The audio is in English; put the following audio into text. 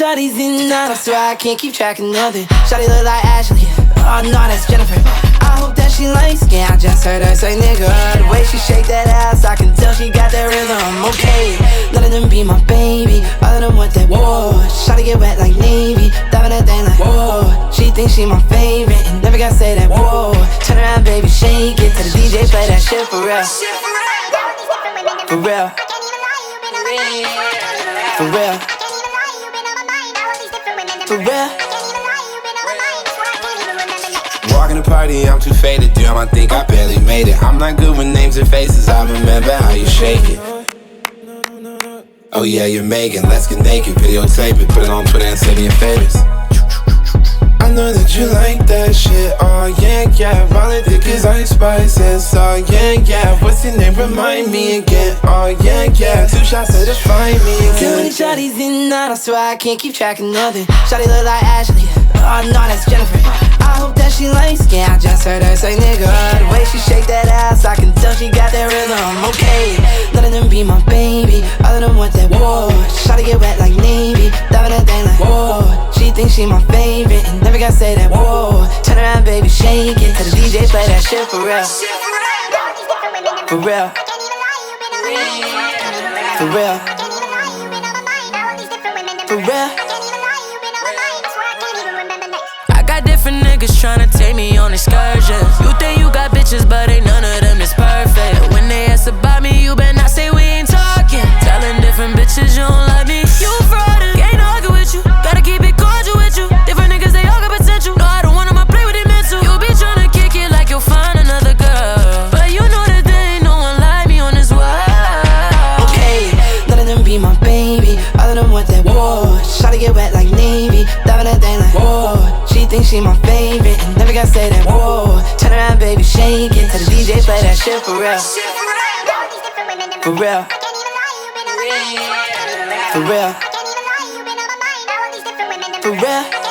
shawty's in and out, I swear I can't keep track of nothing. Shawty look like Ashley, oh no, that's Jennifer. I hope that she likes skin, I just heard her say nigga. The way she shake that ass, I can tell she got that rhythm. Okay, none of them be my baby, all of them want that whoa. Shawty get wet like Navy, diving that thing like whoa. She thinks she my favorite, and never gotta say that whoa. Turn around baby, shake it, till the DJ play that shit for real. For real. For real. For real. Walking the party, I'm too faded, damn, I think I barely made it. I'm not good with names and faces, I remember how you shake it. Oh yeah, you're Megan, let's get naked, videotape it, put it on Twitter and send me your favorites. I know that you like that shit, oh yeah, yeah. Rolling thick as ice spices, oh yeah, yeah. What's your name, remind me again, oh yeah, yeah. 2 shots to define me again. Too many shawty's in and out, I swear I can't keep track of nothing. Shawty look like Ashley, oh no, that's Jennifer. I hope that she likes skin, I just heard her say nigga. The way she shake that ass, I can tell she got that rhythm. Okay, none of them be my baby, all of them want that whoa. Shawty get wet like Navy, diving that thing like whoa. She thinks she my favorite, and never gotta say that whoa. Turn around baby, shake it, till the DJ play that shit for real. For real. For real. For real. Different niggas tryna take me on excursions. You think you got bitches, but ain't none of them is perfect. When they ask about me, you better not say we ain't talking. Telling different bitches you don't like me, you fraudin'. Can't argue with you, gotta keep it cordial with you. Different niggas, they all got potential. No, I don't want 'em, I play with it mental. You be tryna kick it like you'll find another girl, but you know that there ain't no one like me on this world. Okay, none of them be my baby, all of them want that whoa. Shawty get wet like Navy, diving that thing like whoa. She thinks she my favorite, and never gotta say that whoa. Turn around baby, shake it, till the DJ play that shit for real. For real. For real. For real.